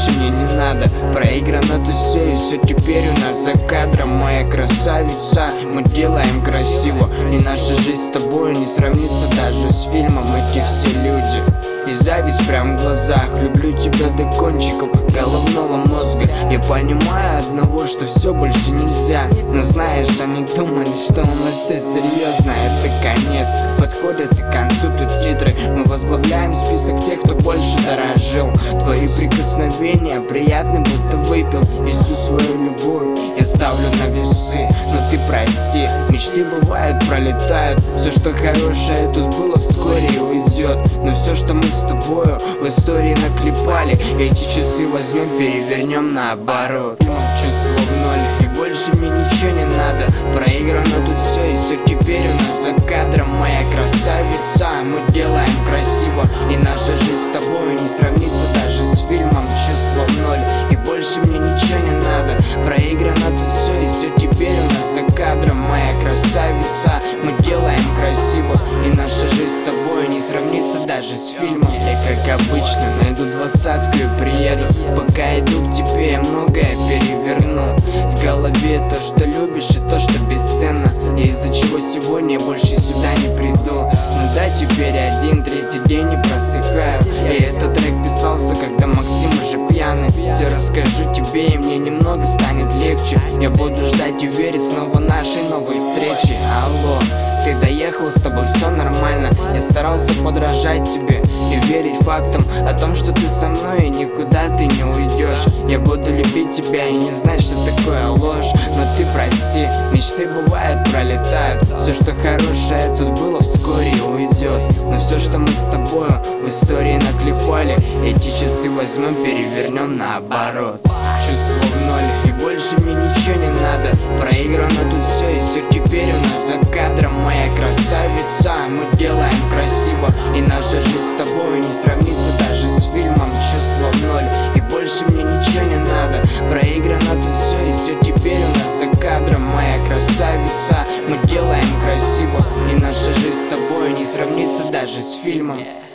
больше мне не надо. Проиграно тут все, и все теперь у нас за кадром. Моя красавица, мы делаем красиво, и наша жизнь с тобой не сравнится даже с фильмом. Эти все люди и зависть прям в глазах. Люблю тебя до кончиков головного мозга. Я понимаю одного, что все больше нельзя, но знаешь, они думали, что у нас все серьезно. Это конец, подходят к концу тут титры. Мы возглавляем список тех, кто больше дорожил. Твои прикосновения приятны, будто выпил всю свою любовь. Я ставлю на весы, но ты прости. Мечты бывают, пролетают. Все, что хорошее тут было, вскоре уйдет. Но все, что мы с тобою в истории наклепали, эти часы возьмем, перевернем наоборот. Чувство в ноль, и больше мне ничего не надо. Проиграно тут все, и все теперь у нас за кадром. Моя красавица, мы делаем красиво, и наша жизнь с тобой не сравнится даже с фильмом. Чувство в ноль, и больше мне ничего не надо. Проиграно тут все, и все теперь у нас за кадром. Моя красавица, мы делаем красиво, и наша жизнь с тобой не сравнится даже с фильмом. Я как обычно найду двадцатку и приеду. Пока иду к тебе, я многое переверну. В голове то, что любишь, и то, что бесценно, и из-за чего сегодня я больше сюда не приду. Ну да, теперь один третий день не просыхаю, и этот трек писался, когда Максим уже пьяный. Все расскажу тебе, и мне немного станет легче. Я буду ждать и верить снова нашей новой встречи. Алло, ты доехал, с тобой все нормально. Я старался подражать тебе и верить фактам о том, что ты со мной и никуда ты не уйдешь. Я буду любить тебя и не знать, что такое ложь. Но ты прости, мечты бывают, пролетают. Все, что хорошее тут было, вскоре уйдет. Но все, что мы с тобою в истории наклепали, эти часы возьмем, перевернем наоборот. Чувство в ноль, и больше мне ничего не надо. Проиграно тут все, и все теперь у нас за кадром. Моя красавица, мы делаем красиво, и наша жизнь с тобой не сравнится даже с фильмом. Чувство в ноль, и больше мне ничего не надо. Проиграно тут все, и все теперь у нас за кадром. Моя красавица, мы делаем красиво, и наша жизнь с тобой не сравнится даже с фильмом.